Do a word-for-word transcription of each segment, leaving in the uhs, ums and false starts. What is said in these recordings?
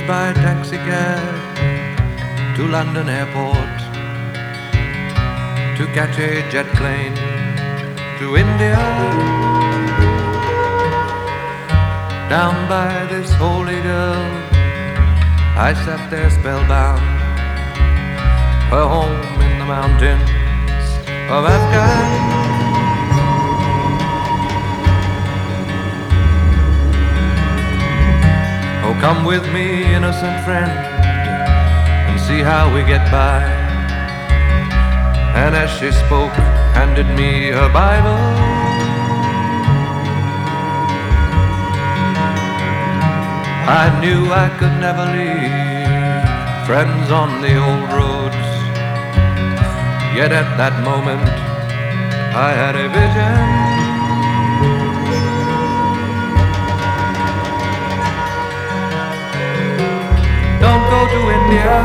by taxi cab to London airport to catch a jet plane to India. Down by this holy girl I sat there spellbound, her home in the mountains of Afghan. Oh, come with me, innocent friend, and see how we get by. And as she spoke, handed me her Bible. I knew I could never leave friends on the old roads. Yet at that moment I had a vision. Don't go to India.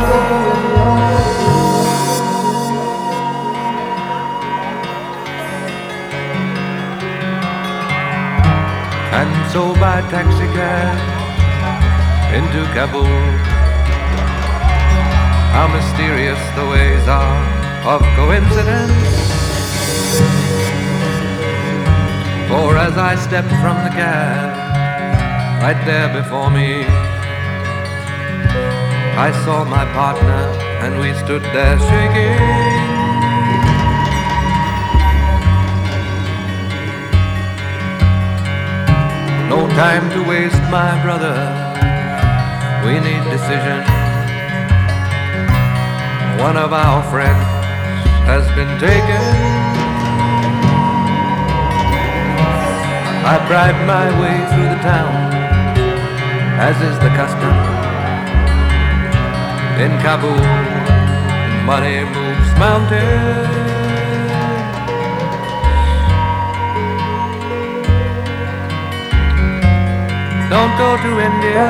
And so by taxi cab into Kabul. How mysterious the ways are of coincidence. For as I stepped from the cab, right there before me, I saw my partner and we stood there shaking. No time to waste, my brother, we need decision. One of our friends has been taken. I bribed my way through the town, as is the custom. In Kabul, money moves mountains. Don't go to India.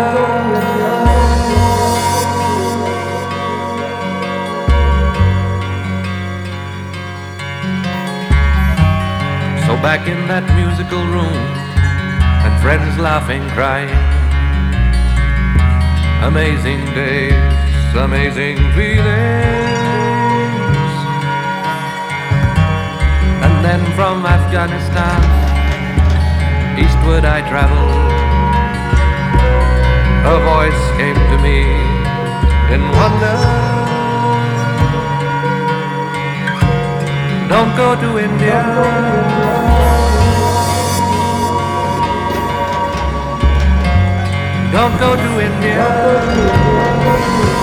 So back in that musical room, and friends laughing, crying. Amazing days, amazing feelings. And then from Afghanistan, eastward I traveled. A voice came to me in wonder. Don't go to India. Don't go to India.